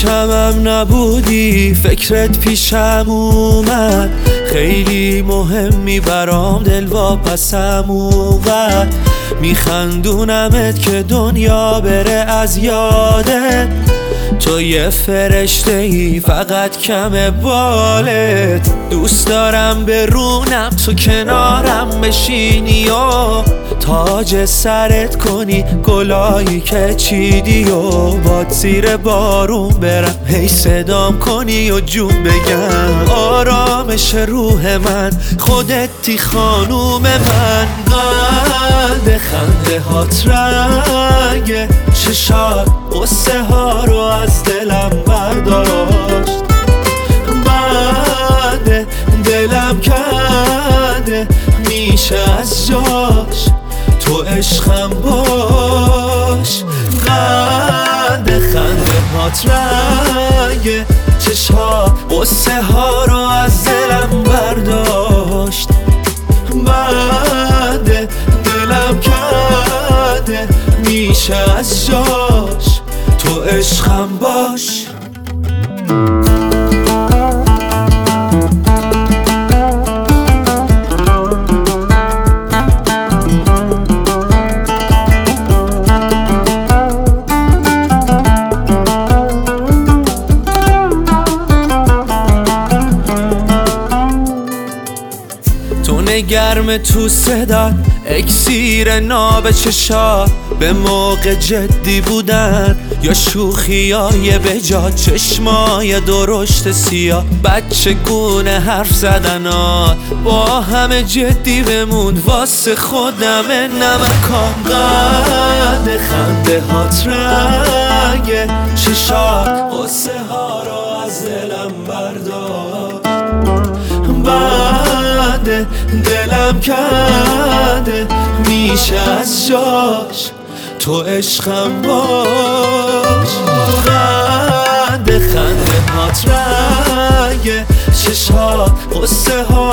پیشمم نبودی فکرت پیشم اومد، خیلی مهمی برام دل واپسم اومد. میخندونمت که دنیا بره از یادت، تو یه فرشته ای فقط کم بالت. دوست دارم برونم تو کنارم بشینی و تاج سرت کنی گلایی که چیدی و باد زیر بارون برم هی صدام کنی و جون بگم. آرامش روح من خودتی خانوم من، قلب خنده هات رنگ چشات قصه ها رو از دلم برداشت. بعد دلم کرده میشه از جاش، تو عشقم باش. قد خنده هات رنگ چشات قصه ها رو از دلم برداشت. بعد دلم کرده میشه از جاش، تو عشقم باش. گرم تو صدا اکسیر ناب چشا، به موقع جدی بودن یا شوخیای بجا، چشمای درشت سیاه بچه گونه حرف زدنات، با همه جدی بمون واسه خودم نمکان. قد خنده هات رنگ چشات قصه ها رو از دلم بردار. بعد دلم کرده میشه از جاش، تو عشقم باش. قد خنده هات رنگ چشات قصه ها